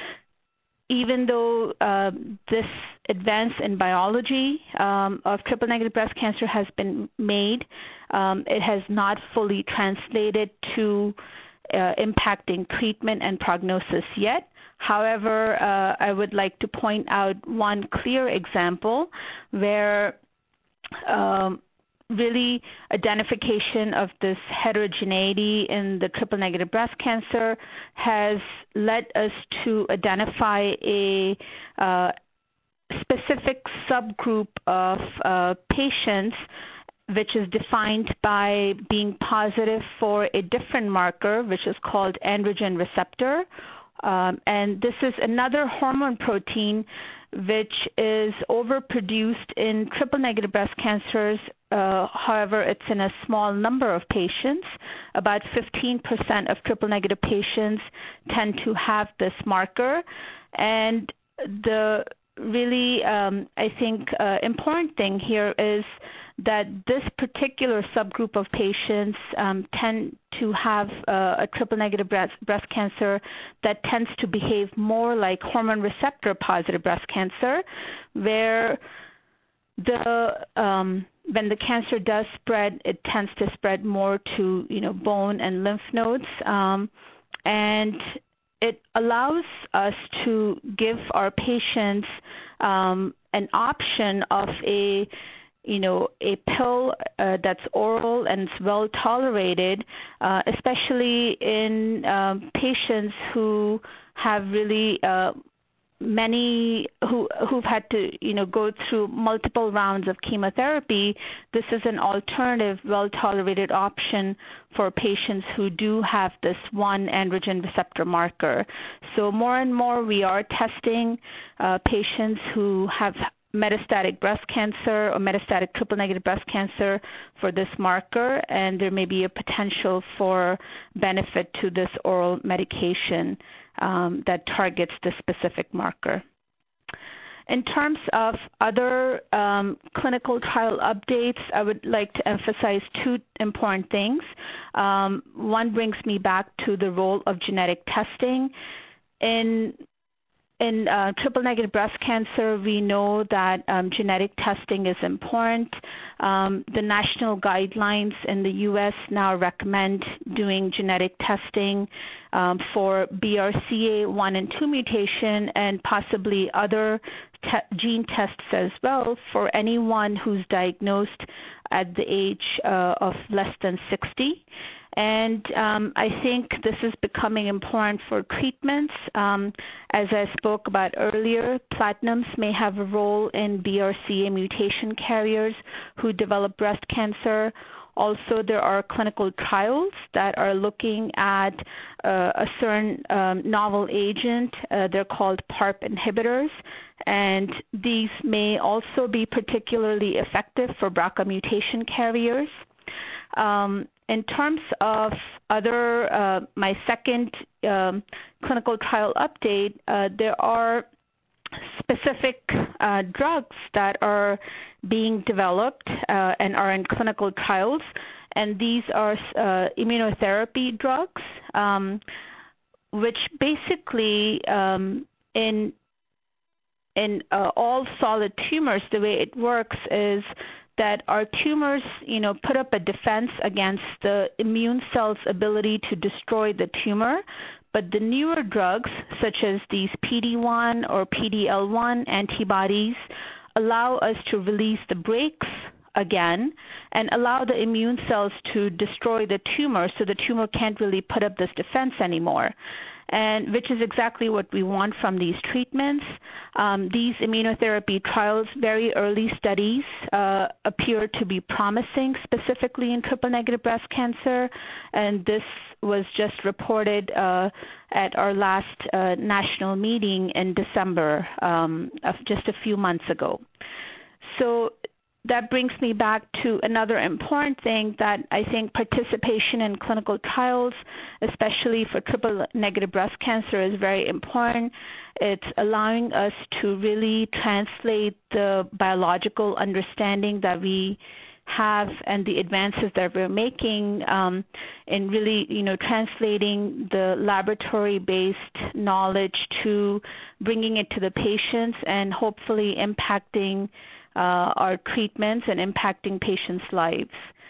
Even though uh, this advance in biology um, of triple-negative breast cancer has been made, um, it has not fully translated to uh, impacting treatment and prognosis yet. However, uh, I would like to point out one clear example where um, really identification of this heterogeneity in the triple-negative breast cancer has led us to identify a uh, specific subgroup of uh, patients, which is defined by being positive for a different marker, which is called androgen receptor. Um, and this is another hormone protein which is overproduced in triple-negative breast cancers. Uh, however, it's in a small number of patients. About fifteen percent of triple-negative patients tend to have this marker. And the really, um, I think, uh, important thing here is that this particular subgroup of patients um, tend to have uh, a triple-negative breast, breast cancer that tends to behave more like hormone receptor positive breast cancer, where the um, when the cancer does spread, it tends to spread more to you know bone and lymph nodes, um, and it allows us to give our patients um, an option of a you know, a pill uh, that's oral and it's well tolerated, uh, especially in um, patients who have really uh, many who who've had to you know go through multiple rounds of chemotherapy. This is an alternative, well-tolerated option for patients who do have this one androgen receptor marker. So more and more we are testing uh, patients who have metastatic breast cancer or metastatic triple-negative breast cancer for this marker, and there may be a potential for benefit to this oral medication um, that targets the specific marker. In terms of other um, clinical trial updates, I would like to emphasize two important things. Um, one brings me back to the role of genetic testing. In In uh, triple-negative breast cancer, we know that um, genetic testing is important. Um, the national guidelines in the U S now recommend doing genetic testing um, for B R C A one and two mutation and possibly other te- gene tests as well for anyone who's diagnosed at the age uh, of less than sixty. And um, I think this is becoming important for treatments. Um, as I spoke about earlier, platinums may have a role in B R C A mutation carriers who develop breast cancer. Also, there are clinical trials that are looking at uh, a certain um, novel agent. Uh, they're called PARP inhibitors, and these may also be particularly effective for B R C A mutation carriers. Um, in terms of other, uh, my second um, clinical trial update, uh, there are specific uh, drugs that are being developed uh, and are in clinical trials, and these are uh, immunotherapy drugs, um, which basically um, in in uh, all solid tumors, the way it works is that our tumors, you know, put up a defense against the immune cell's ability to destroy the tumor. But the newer drugs, such as these P D one or P D L one antibodies, allow us to release the brakes again and allow the immune cells to destroy the tumor so the tumor can't really put up this defense anymore, and which is exactly what we want from these treatments. Um, these immunotherapy trials, very early studies, uh, appear to be promising, specifically in triple-negative breast cancer, and this was just reported uh, at our last uh, national meeting in December, um, of just a few months ago. So that brings me back to another important thing, that I think participation in clinical trials, especially for triple-negative breast cancer, is very important. It's allowing us to really translate the biological understanding that we have and the advances that we're making um, in really, you know, translating the laboratory-based knowledge to bringing it to the patients and hopefully impacting Uh, our treatments and impacting patients' lives.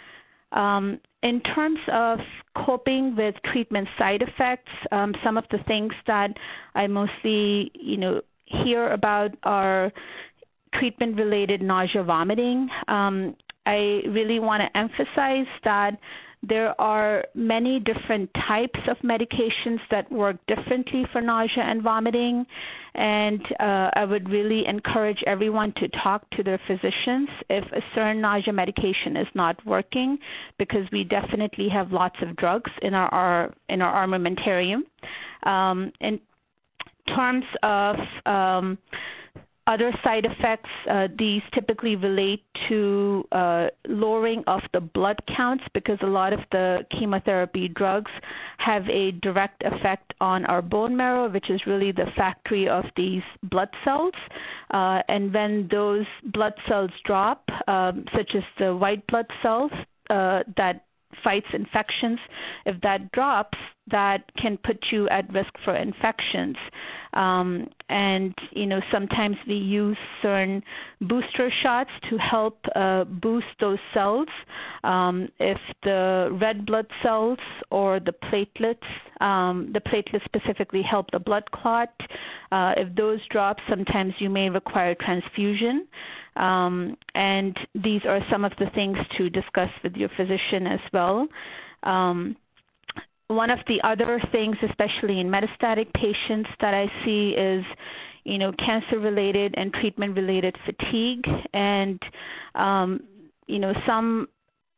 Um, in terms of coping with treatment side effects, um, some of the things that I mostly, you know, hear about are treatment-related nausea, vomiting. Um, I really want to emphasize that there are many different types of medications that work differently for nausea and vomiting, and uh, I would really encourage everyone to talk to their physicians if a certain nausea medication is not working, because we definitely have lots of drugs in our, our in our armamentarium. Um, in terms of um, other side effects, uh, these typically relate to uh, lowering of the blood counts, because a lot of the chemotherapy drugs have a direct effect on our bone marrow, which is really the factory of these blood cells. Uh, and when those blood cells drop, um, such as the white blood cells uh, that fights infections, if that drops, that can put you at risk for infections. Um, and, you know, sometimes we use certain booster shots to help uh, boost those cells. Um, if the red blood cells or the platelets, um, the platelets specifically help the blood clot, uh, if those drop, sometimes you may require transfusion. Um, and these are some of the things to discuss with your physician as well. Um, One of the other things, especially in metastatic patients, that I see is, you know, cancer-related and treatment-related fatigue, and, um, you know, some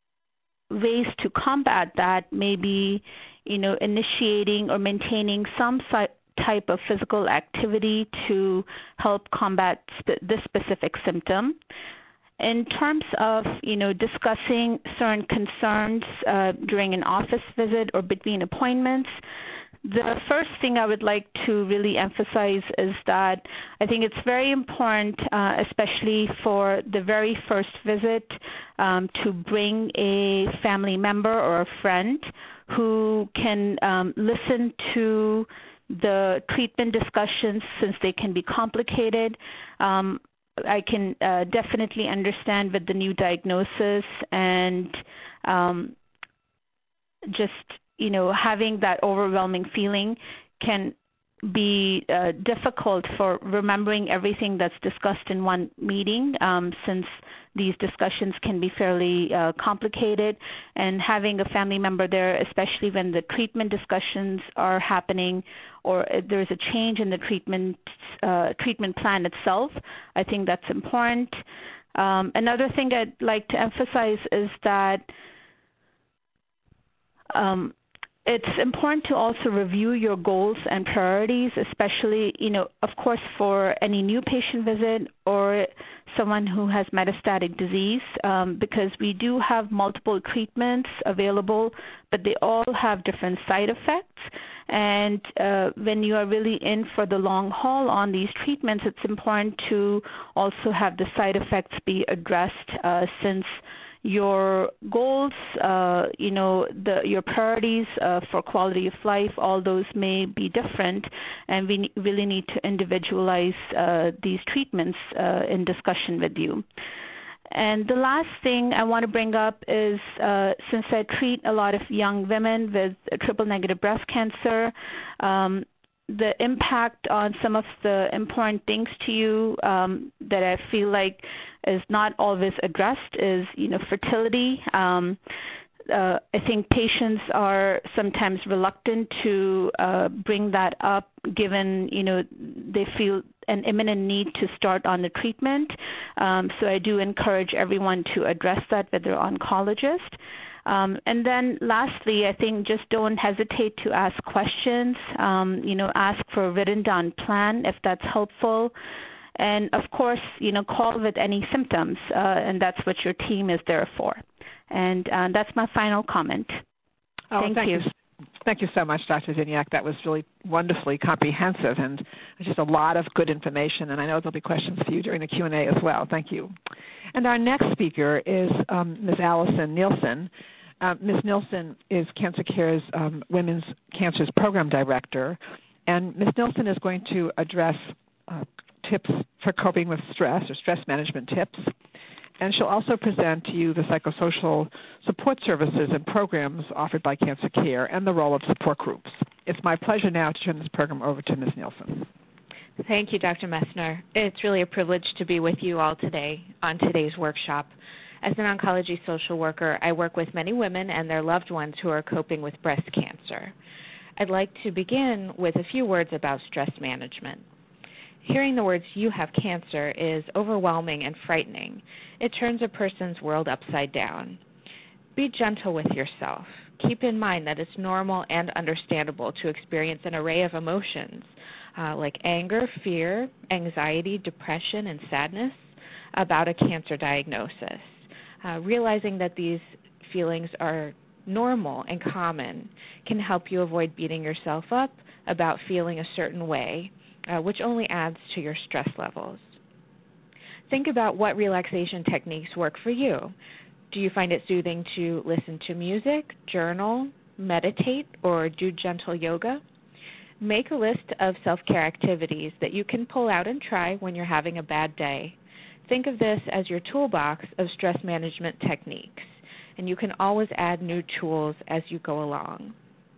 ways to combat that may be, you know, initiating or maintaining some type of physical activity to help combat sp- this specific symptom. In terms of, you know, discussing certain concerns uh, during an office visit or between appointments, the first thing I would like to really emphasize is that I think it's very important, uh, especially for the very first visit, um, to bring a family member or a friend who can um, listen to the treatment discussions, since they can be complicated. Um, I can uh, definitely understand with the new diagnosis and um, just, you know, having that overwhelming feeling can be uh, difficult for remembering everything that's discussed in one meeting, um, since these discussions can be fairly uh, complicated, and having a family member there, especially when the treatment discussions are happening or there's a change in the treatment uh, treatment plan itself, I think that's important. Um, another thing I'd like to emphasize is that um, it's important to also review your goals and priorities, especially, you know, of course, for any new patient visit or someone who has metastatic disease, um, because we do have multiple treatments available, but they all have different side effects. And uh, when you are really in for the long haul on these treatments, it's important to also have the side effects be addressed, uh, since your goals, uh, you know, the, your priorities uh, for quality of life, all those may be different, and we ne- really need to individualize uh, these treatments uh, in discussion with you. And the last thing I want to bring up is, uh, since I treat a lot of young women with triple-negative breast cancer, um, the impact on some of the important things to you um, that I feel like is not always addressed is, you know, fertility. Um, uh, I think patients are sometimes reluctant to uh, bring that up, given, you know, they feel an imminent need to start on the treatment. Um, so I do encourage everyone to address that with their oncologist. Um, and then lastly, I think just don't hesitate to ask questions. Um, you know, ask for a written down plan if that's helpful. And of course, you know, call with any symptoms, uh, and that's what your team is there for. And uh, that's my final comment. Oh, thank, thank you. you. Thank you so much, Doctor Zinyak. That was really wonderfully comprehensive and just a lot of good information, and I know there'll be questions for you during the Q and A as well. Thank you. And our next speaker is um, Miz Allison Nielsen. Uh, Miz Nielsen is Cancer Care's um, Women's Cancers Program Director, and Miz Nielsen is going to address uh, tips for coping with stress or stress management tips. And she'll also present to you the psychosocial support services and programs offered by Cancer Care and the role of support groups. It's my pleasure now to turn this program over to Miz Nielsen. Thank you, Doctor Messner. It's really a privilege to be with you all today on today's workshop. As an oncology social worker, I work with many women and their loved ones who are coping with breast cancer. I'd like to begin with a few words about stress management. Hearing the words, "you have cancer," is overwhelming and frightening. It turns a person's world upside down. Be gentle with yourself. Keep in mind that it's normal and understandable to experience an array of emotions uh, like anger, fear, anxiety, depression, and sadness about a cancer diagnosis. Uh, realizing that these feelings are normal and common can help you avoid beating yourself up about feeling a certain way, Uh, which only adds to your stress levels. Think about what relaxation techniques work for you. Do you find it soothing to listen to music, journal, meditate, or do gentle yoga? Make a list of self-care activities that you can pull out and try when you're having a bad day. Think of this as your toolbox of stress management techniques, and you can always add new tools as you go along.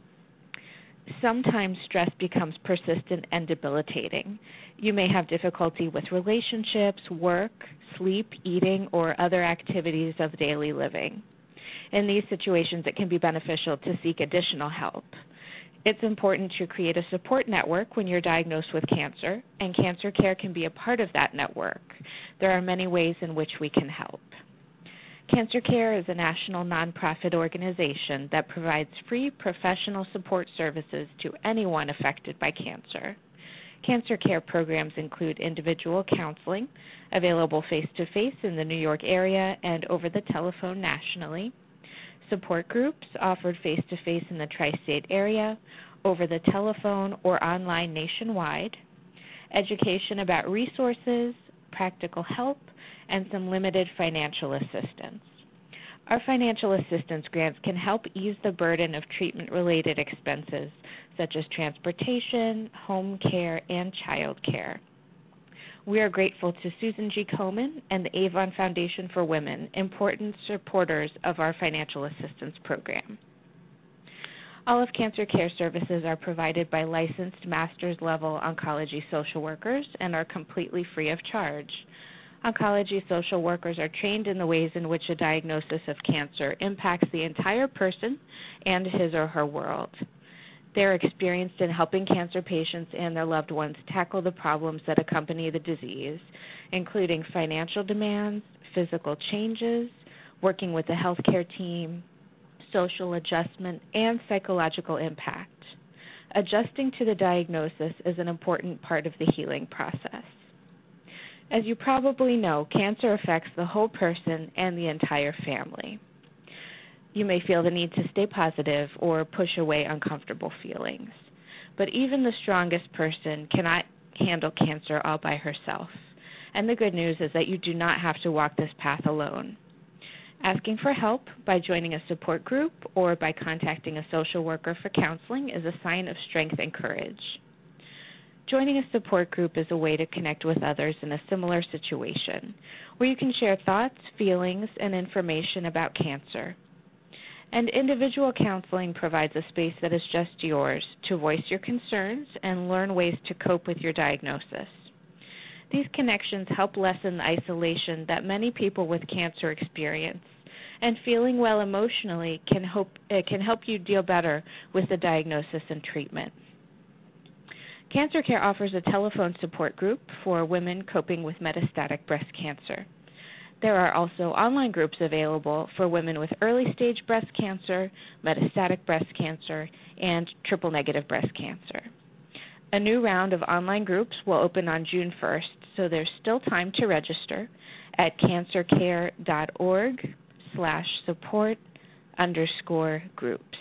Sometimes stress becomes persistent and debilitating. You may have difficulty with relationships, work, sleep, eating, or other activities of daily living. In these situations, it can be beneficial to seek additional help. It's important to create a support network when you're diagnosed with cancer, and Cancer Care can be a part of that network. There are many ways in which we can help. Cancer Care is a national nonprofit organization that provides free professional support services to anyone affected by cancer. Cancer Care programs include individual counseling, available face-to-face in the New York area and over the telephone nationally, support groups offered face-to-face in the tri-state area, over the telephone or online nationwide, education about resources, practical help, and some limited financial assistance. Our financial assistance grants can help ease the burden of treatment-related expenses, such as transportation, home care, and child care. We are grateful to Susan G. Komen and the Avon Foundation for Women, important supporters of our financial assistance program. All of Cancer Care services are provided by licensed master's level oncology social workers and are completely free of charge. Oncology social workers are trained in the ways in which a diagnosis of cancer impacts the entire person and his or her world. They're experienced in helping cancer patients and their loved ones tackle the problems that accompany the disease, including financial demands, physical changes, working with the healthcare team, social adjustment, and psychological impact. Adjusting to the diagnosis is an important part of the healing process. As you probably know, cancer affects the whole person and the entire family. You may feel the need to stay positive or push away uncomfortable feelings. But even the strongest person cannot handle cancer all by herself. And the good news is that you do not have to walk this path alone. Asking for help by joining a support group or by contacting a social worker for counseling is a sign of strength and courage. Joining a support group is a way to connect with others in a similar situation, where you can share thoughts, feelings, and information about cancer. And individual counseling provides a space that is just yours to voice your concerns and learn ways to cope with your diagnosis. These connections help lessen the isolation that many people with cancer experience, and feeling well emotionally can, hope, it can help you deal better with the diagnosis and treatment. Cancer Care offers a telephone support group for women coping with metastatic breast cancer. There are also online groups available for women with early-stage breast cancer, metastatic breast cancer, and triple-negative breast cancer. A new round of online groups will open on June first, so there's still time to register at cancercare.org slash support underscore groups.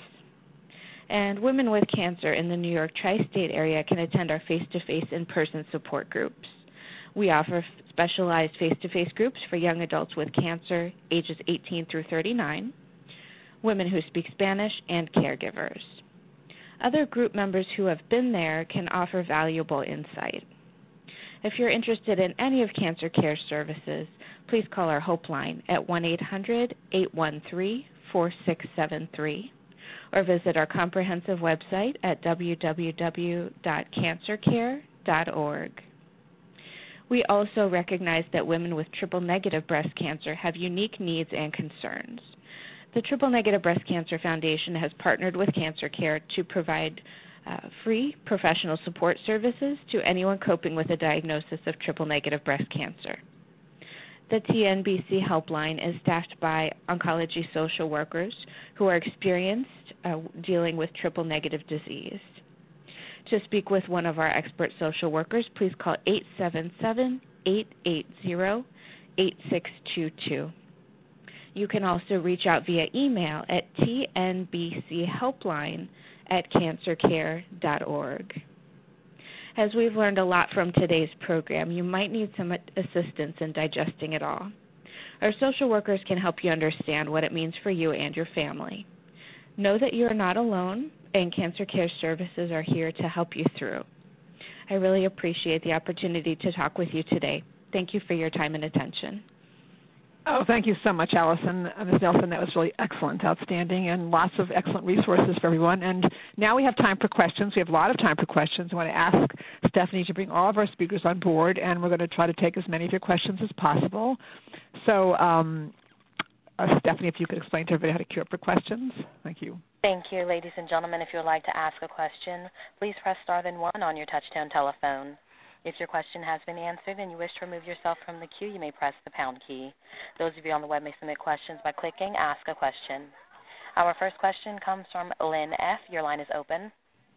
And women with cancer in the New York tri-state area can attend our face-to-face in-person support groups. We offer specialized face-to-face groups for young adults with cancer, ages eighteen through thirty-nine, women who speak Spanish, and caregivers. Other group members who have been there can offer valuable insight. If you're interested in any of Cancer Care services, please call our Hope line at one eight hundred, eight one three, four six seven three or visit our comprehensive website at w w w dot cancer care dot org. We also recognize that women with triple-negative breast cancer have unique needs and concerns. The Triple-Negative Breast Cancer Foundation has partnered with Cancer Care to provide uh, free professional support services to anyone coping with a diagnosis of triple-negative breast cancer. The T N B C helpline is staffed by oncology social workers who are experienced uh, dealing with triple-negative disease. To speak with one of our expert social workers, please call eight seven seven, eight eight zero, eight six two two. You can also reach out via email at t n b c helpline at cancercare dot org. As we've learned a lot from today's program, you might need some assistance in digesting it all. Our social workers can help you understand what it means for you and your family. Know that you are not alone, and Cancer Care services are here to help you through. I really appreciate the opportunity to talk with you today. Thank you for your time and attention. Oh, thank you so much, Allison. Uh, Miz Nelson, that was really excellent, outstanding, and lots of excellent resources for everyone. And now we have time for questions. We have a lot of time for questions. I want to ask Stephanie to bring all of our speakers on board, and we're going to try to take as many of your questions as possible. So, um, uh, Stephanie, if you could explain to everybody how to queue up for questions. Thank you. Thank you, ladies and gentlemen. If you would like to ask a question, please press star then one on your touchtone telephone. If your question has been answered and you wish to remove yourself from the queue, you may press the pound key. Those of you on the web may submit questions by clicking Ask a Question. Our first question comes from Lynn F. Your line is open.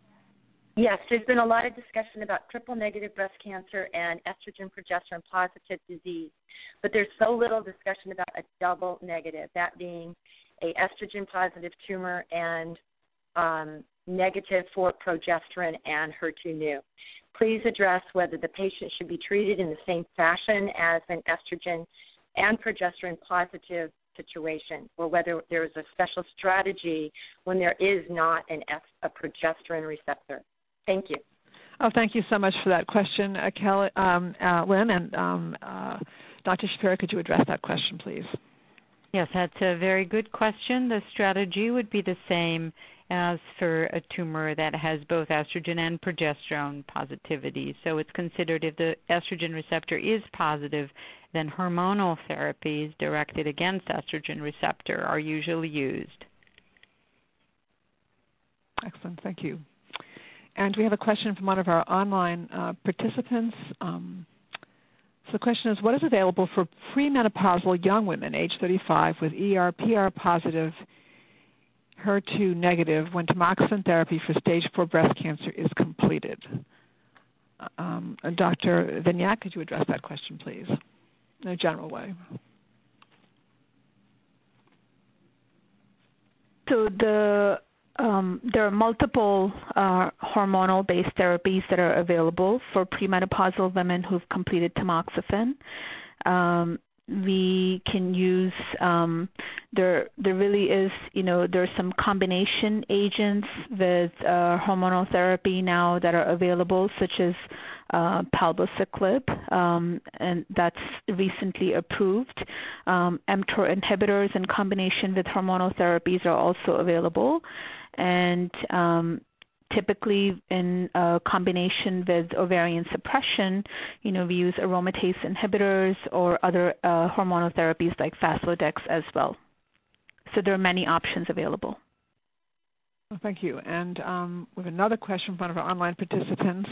Yes, there's been a lot of discussion about triple-negative breast cancer and estrogen-progesterone-positive disease, but there's so little discussion about a double-negative, that being a estrogen-positive tumor and um, negative for progesterone and H E R two neu. Please address whether the patient should be treated in the same fashion as an estrogen and progesterone positive situation, or whether there is a special strategy when there is not an F, a progesterone receptor. Thank you. Oh, thank you so much for that question, uh, Kelly, um, uh, Lynn. And um, uh, Doctor Shapiro, could you address that question, please? Yes, that's a very good question. The strategy would be the same as for a tumor that has both estrogen and progesterone positivity. So it's considered if the estrogen receptor is positive, then hormonal therapies directed against estrogen receptor are usually used. Excellent, thank you. And we have a question from one of our online uh, participants. Um, so the question is, what is available for premenopausal young women, age thirty-five, with E R, P R positive, H E R two negative, when tamoxifen therapy for stage four breast cancer is completed? Um, Doctor Vignac, could you address that question, please, in a general way? So the Um, there are multiple uh, hormonal-based therapies that are available for premenopausal women who've completed tamoxifen. Um, we can use, um, there there really is, you know, there's some combination agents with uh, hormonal therapy now that are available, such as uh, palbociclib, um, and that's recently approved. Um, mTOR inhibitors in combination with hormonal therapies are also available. And um, typically in uh, combination with ovarian suppression, you know, we use aromatase inhibitors or other uh, hormonal therapies like Faslodex as well. So there are many options available. Well, thank you. And um, we have another question from one of our online participants.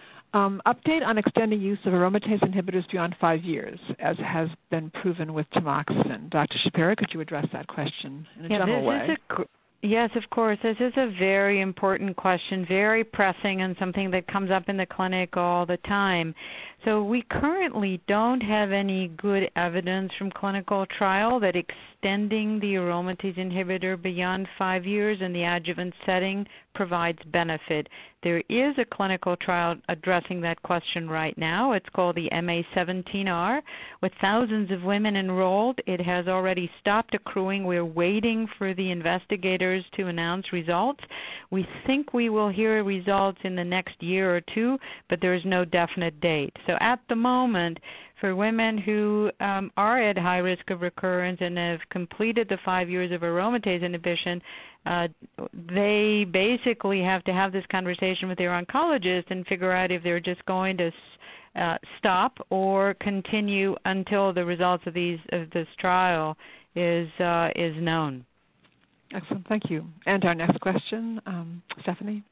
Um, update on extending use of aromatase inhibitors beyond five years, as has been proven with tamoxifen. Doctor Shapiro, could you address that question in a yeah, general this way? Is a Yes, of course. This is a very important question, very pressing, and something that comes up in the clinic all the time. So we currently don't have any good evidence from clinical trial that extending the aromatase inhibitor beyond five years in the adjuvant setting provides benefit. There is a clinical trial addressing that question right now. It's called the M A seventeen R. With thousands of women enrolled, it has already stopped accruing. We're waiting for the investigators to announce results. We think we will hear results in the next year or two, but there is no definite date. So at the moment, for women who um, are at high risk of recurrence and have completed the five years of aromatase inhibition, uh, they basically have to have this conversation with their oncologist and figure out if they're just going to uh, stop or continue until the results of these of this trial is uh, is known. Excellent, thank you. And our next question, um, Stephanie.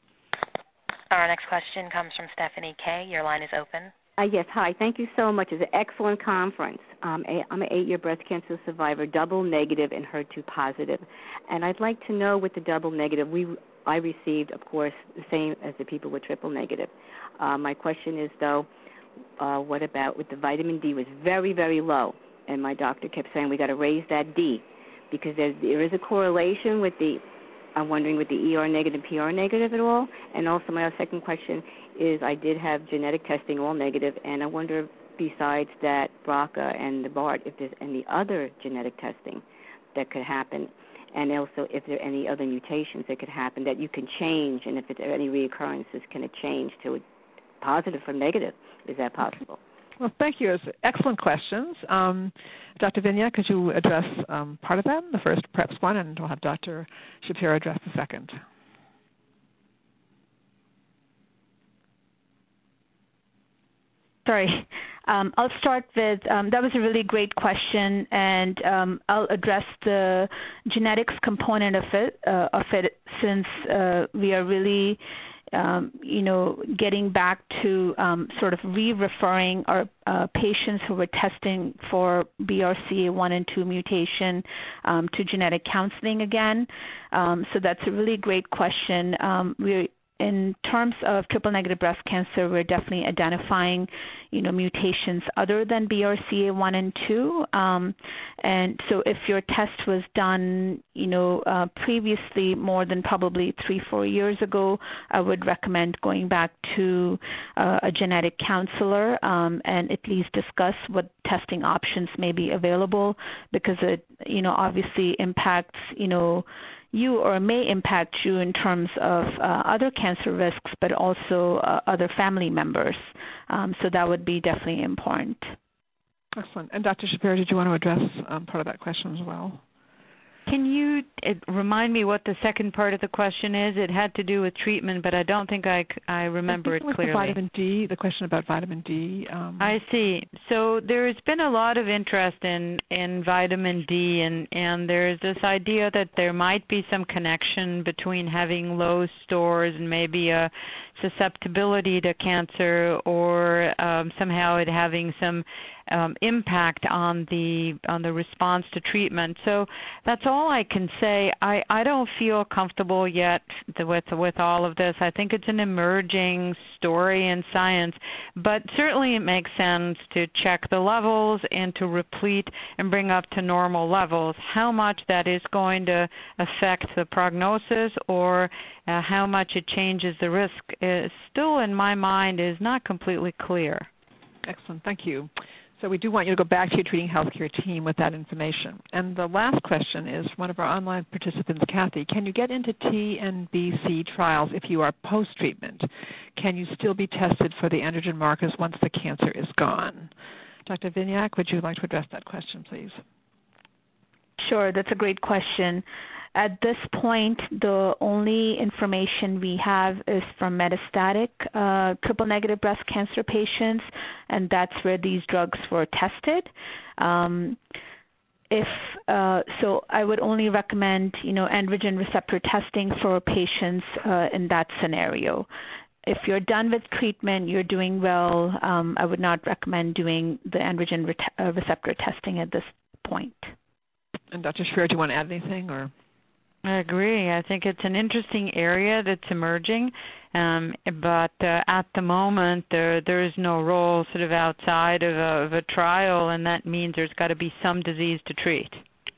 Our next question comes from Stephanie K. Your line is open. Uh, yes, hi. Thank you so much. It's an excellent conference. Um, a, I'm an eight-year breast cancer survivor, double negative and H E R two positive. And I'd like to know with the double negative, we I received, of course, the same as the people with triple negative. Uh, my question is, though, uh, what about with the vitamin D was very, very low. And my doctor kept saying we got to raise that D because there, there is a correlation with the I'm wondering with the E R negative, P R negative at all. And also my second question is I did have genetic testing all negative, and I wonder besides that B R C A and the B A R T if there's any other genetic testing that could happen, and also if there are any other mutations that could happen that you can change, and if there are any reoccurrences, can it change to positive from negative? Is that possible? Well, thank you. It's excellent questions. Um, Doctor Vignac, could you address um, part of them, the first perhaps one, and we'll have Doctor Shapiro address the second. Sorry. Um, I'll start with, um, that was a really great question, and um, I'll address the genetics component of it, uh, of it since uh, we are really Um, you know, getting back to um, sort of re-referring our uh, patients who were testing for B R C A one and two mutation um, to genetic counseling again. Um, so that's a really great question. Um, we In terms of triple-negative breast cancer, we're definitely identifying, you know, mutations other than B R C A one and two. Um, and so if your test was done, you know, uh, previously more than probably three, four years ago, I would recommend going back to uh, a genetic counselor um, and at least discuss what testing options may be available because it, you know, obviously impacts, you know, you or may impact you in terms of uh, other cancer risks, but also uh, other family members. Um, so that would be definitely important. Excellent. And Doctor Shapiro, did you want to address um, part of that question as well? Can you uh, remind me what the second part of the question is? It had to do with treatment, but I don't think I, I remember I think it clearly. The vitamin D, the question about vitamin D. Um, I see. So there's been a lot of interest in, in vitamin D, and, and there's this idea that there might be some connection between having low stores and maybe a susceptibility to cancer, or um, somehow it having some um, impact on the on the response to treatment. So that's all I can say. I, I don't feel comfortable yet with with all of this. I think it's an emerging story in science, but certainly it makes sense to check the levels and to replete and bring up to normal levels. How much that is going to affect the prognosis, or uh, how much it changes the risk, is still in my mind is not completely clear. Excellent. Thank you. So we do want you to go back to your treating healthcare team with that information. And the last question is from one of our online participants, Kathy. Can you get into T N B C trials if you are post-treatment? Can you still be tested for the androgen markers once the cancer is gone? Doctor Vinayak, would you like to address that question, please? Sure, that's a great question. At this point, the only information we have is from metastatic uh, triple-negative breast cancer patients, and that's where these drugs were tested. Um, if uh, so, I would only recommend, you know, androgen receptor testing for patients uh, in that scenario. If you're done with treatment, you're doing well, um, I would not recommend doing the androgen re- uh, receptor testing at this point. And Doctor Shapiro, do you want to add anything, or? I agree. I think it's an interesting area that's emerging, um, but uh, at the moment there there is no role sort of outside of a, of a trial, and that means there's got to be some disease to treat.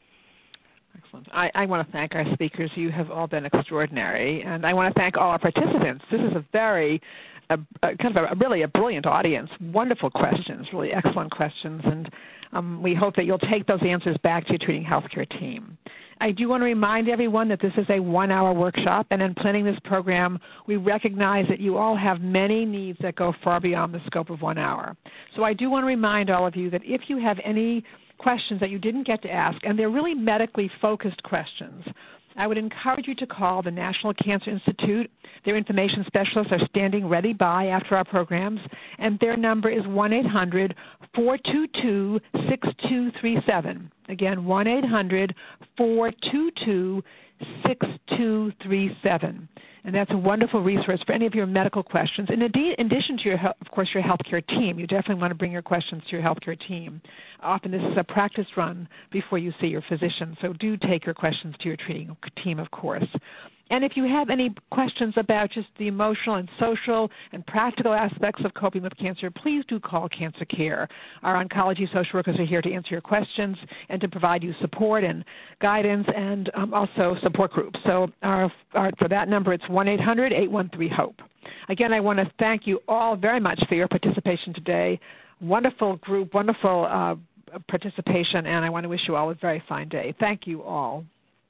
Excellent. I, I want to thank our speakers. You have all been extraordinary, and I want to thank all our participants. This is a very a, a kind of a, a really a brilliant audience. Wonderful questions, really excellent questions, and um, we hope that you'll take those answers back to your treating healthcare team. I do want to remind everyone that this is a one-hour workshop, and in planning this program, we recognize that you all have many needs that go far beyond the scope of one hour. So I do want to remind all of you that if you have any questions that you didn't get to ask, and they're really medically focused questions, I would encourage you to call the National Cancer Institute. Their information specialists are standing ready by after our programs, and their number is one eight hundred, four two two, six two three seven. Again, one eight hundred, four two two, six two three seven. And that's a wonderful resource for any of your medical questions. In addition to, your, of course, your healthcare team, you definitely want to bring your questions to your healthcare team. Often this is a practice run before you see your physician, so do take your questions to your treating team, of course. And if you have any questions about just the emotional and social and practical aspects of coping with cancer, please do call Cancer Care. Our oncology social workers are here to answer your questions and to provide you support and guidance, and um, also support groups. So our, our, for that number, it's one eight hundred, eight one three, HOPE. Again, I want to thank you all very much for your participation today. Wonderful group, wonderful uh, participation, and I want to wish you all a very fine day. Thank you all.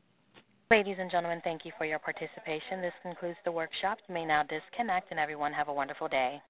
Ladies and gentlemen, thank you for your participation. This concludes the workshop. You may now disconnect, and everyone have a wonderful day.